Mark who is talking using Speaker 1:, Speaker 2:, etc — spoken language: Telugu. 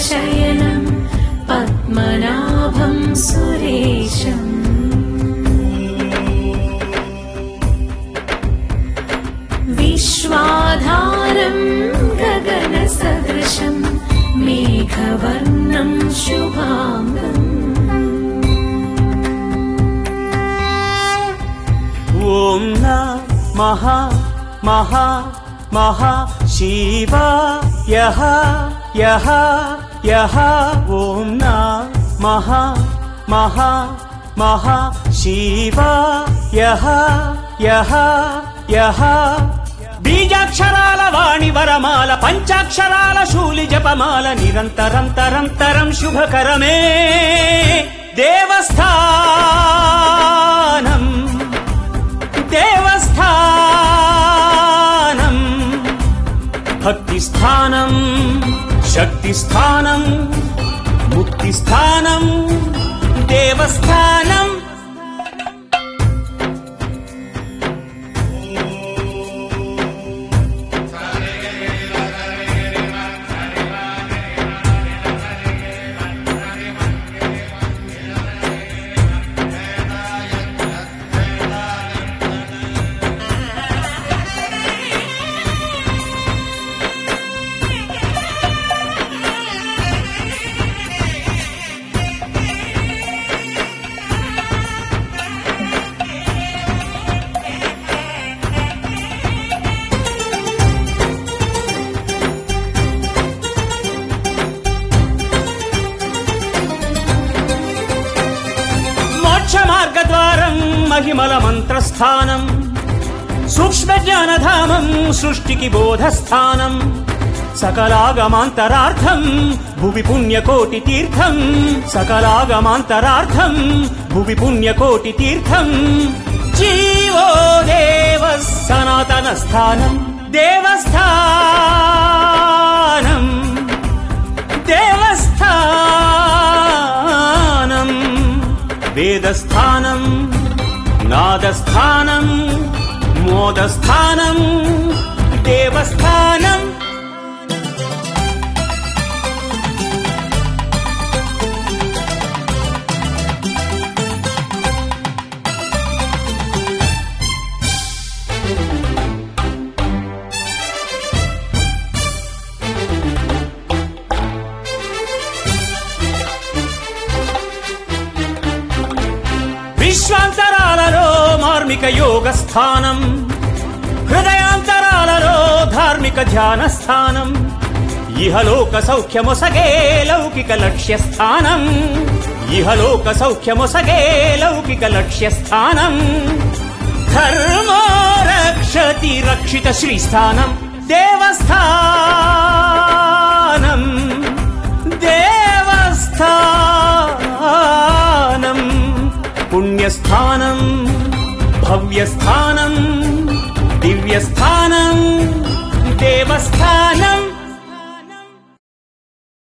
Speaker 1: शयनं पद्मनाभं सुरेशम् विश्वाधारं गगनसदृशं मेघवर्णं शुभाङ्गम्
Speaker 2: ॐ नमः महा महा शिवाय यः ॐ नमः महा महा शिवाय यः బీజాక్షరాల వాణి వరమాల పంచాక్షరాల శూలి జపమాల నిరంతరం తరం తరం శుభకరమే దేవస్థానం దేవస్థానం భక్తి స్థానం శక్తి స్థానం ముక్తి స్థానం దేవస్థానం మార్గద్వారం మహిమల మంత్రస్థానం సూక్ష్మ జ్ఞానధామం సృష్టికి బోధస్థానం సకలాగమాంతరార్థం భువి పుణ్యకోటి తీర్థం సకలాగమాంతరార్థం భువి పుణ్యకోటి తీర్థం జీవో దేవ సనాతన స్థానం దేవస్థానం దేవస్థానం వేదస్థానం నాదస్థానం మోదస్థానం దేవస్థానం విశ్వాంతరాలలో మార్మిక యోగ స్థానం హృదయాంతరాలలో ధార్మిక ధ్యాన స్థానం ఇహలోక సౌఖ్యమొసగే లౌకిక లక్ష్య స్థానం ఇహలోక సౌఖ్యమొసగే లౌకిక లక్ష్య స్థానం ధర్మో రక్షతి రక్షిత శ్రీస్థానం దేవస్థానం దేవస్థానం పుణ్యస్థానం భవ్యస్థానం దివ్యస్థానం దేవస్థానం